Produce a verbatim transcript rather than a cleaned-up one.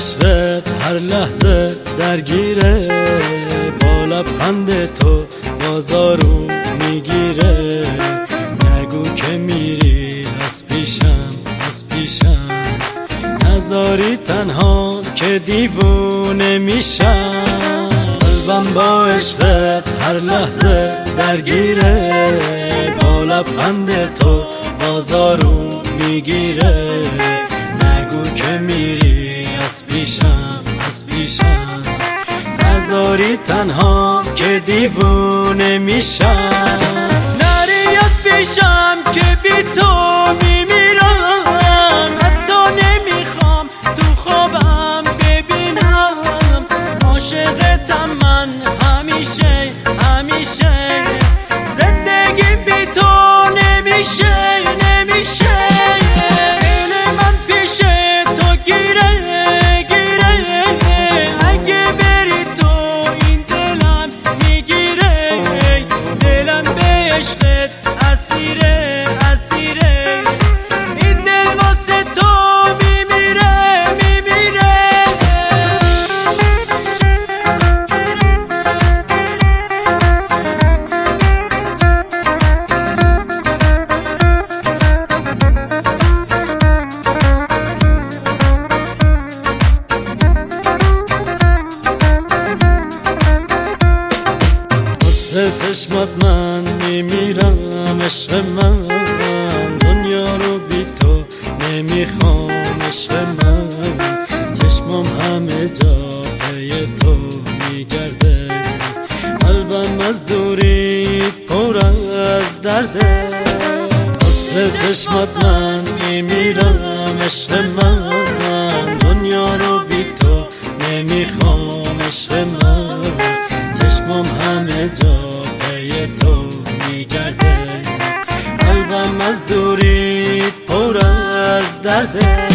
عشقت هر لحظه درگیره، با لبخند تو بازارو میگیره. نگو که میری از پیشم از پیشم، نذاری تنها که دیوونه میشم. قلبم با عشقت هر لحظه درگیره، با لبخند تو بازارو میگیره. نگو که میری از پیشم از پیشم، نذاری تنها که دیوونه میشم. نری از پیشم که بی تو میمیرم، حتی نمیخوام تو خوابم ببینم. عاشقتم من همیشه همیشه، زندگی بی تو نمیشه نمیشه. دل من پیش تو گیره گیره، اگه بری تو این دلم میگیره. دلم به عشقت اسیره اسیره، این دل واسه تو میمیره میمیره. واسه چشمات من میمیرم عشق من، دنیا رو بی تو نمیخوام عشق من. چشمم همه جا پی تو میگرده، قلبم از دوری پر از درده. واسه چشمات من میمیرم عشق من، دنیا رو بی تو نمیخوام عشق من. چشمم همه جا پی تو میگرده، قلبم از دوری پر از درده.